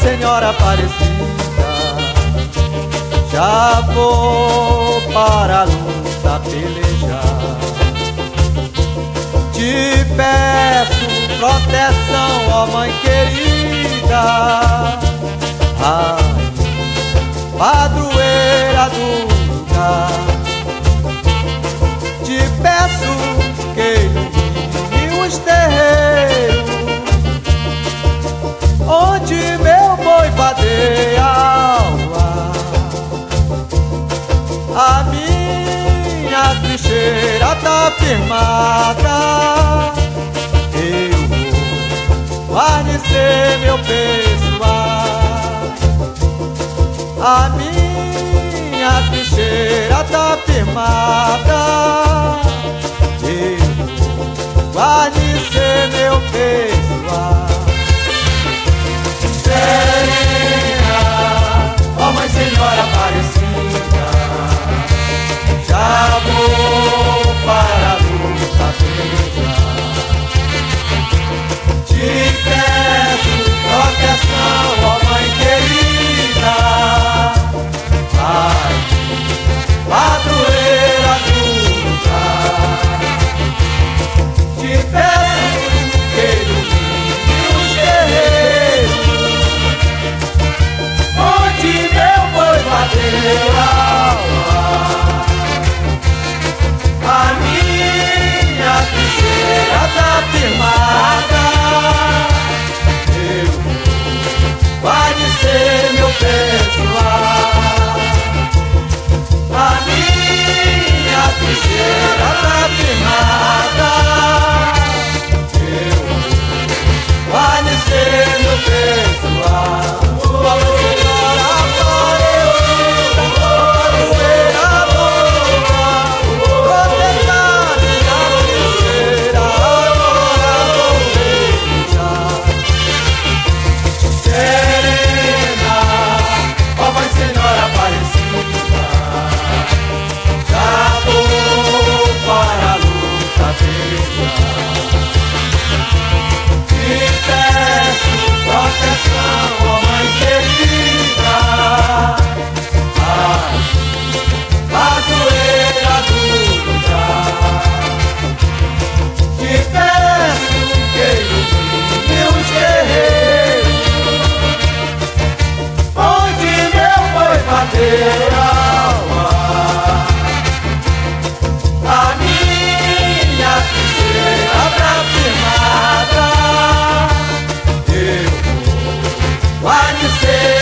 Senhora Aparecida, já vou para a luta pelejar. Te peço proteção, ó Mãe querida, ai, padroeira do lugar. Te peço que ilumine os terreiros onde meu boi vadeia ao ar. A minha trincheira tá firmada, eu vou guarnecer meu pessoal. A minha trincheira tá firmada, eu vou guarnecer meu pessoal. Serena, ó Mãe Senhora Aparecida, já vou para a luta pelejar. Te peço proteção, ó Mãe querida, ai, padroeira do lugar. Te peço que ilumine os terreiros onde meu boi vadeia ao ar. A minha trincheira tá firmada, eu vou guarnecer meu pessoal. A minha trincheira tá firmada, eu vou guarnecer meu pessoal. A minha trincheira tá firmada, eu vou guarnecer